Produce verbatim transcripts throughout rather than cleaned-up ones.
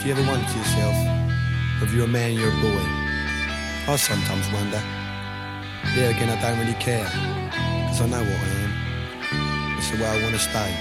Do you ever wonder to yourself if you're a man, you're a boy? I sometimes wonder. There again, I don't really care, cause I know what I am. It's the way I wanna stay.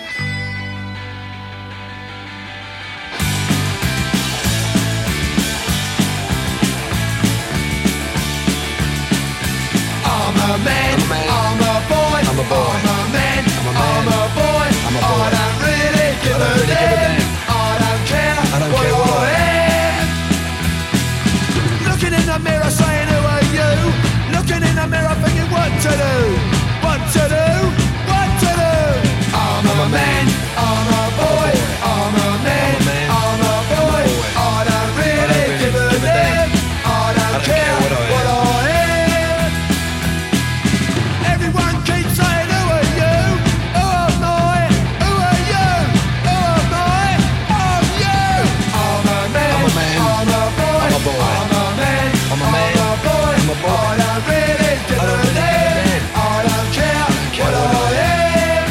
I'm a man, I'm a, man. I'm a boy, I'm a boy, I'm a man, I'm a, man. I'm a boy, I'm a boy. I don't really give, I don't a, really damn. give a damn. I don't care, I don't what, care what I I am. Looking in the mirror saying who are you? Looking in the mirror thinking what to do, what to do, what to do. I'm, I'm a man, I'm a boy, I'm a man, I'm a man. I'm a boy, I don't really, really give, a give a damn. damn. I don't, I don't care, care what I what am. I am. Everyone keeps saying, who are you? Who am I? Who are you? Who am I? I'm you. I'm a man. I'm a man. I'm a boy. I'm a boy. I'm a man. I'm a man. I'm a boy. I'm a boy. I don't really give I don't a really give a damn. damn. I don't care, care what, what I I am.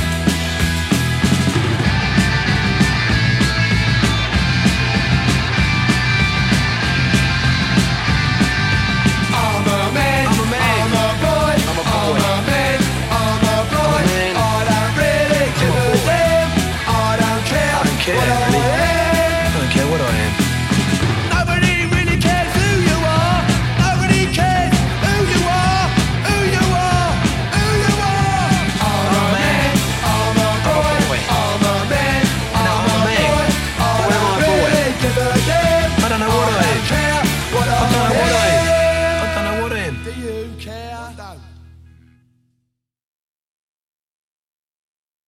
I'm a man. I'm a man. I'm a boy. I'm a boy. I'm a man. I'm a boy. man. I don't really give I'm a a boy. damn. I don't care, I don't care. what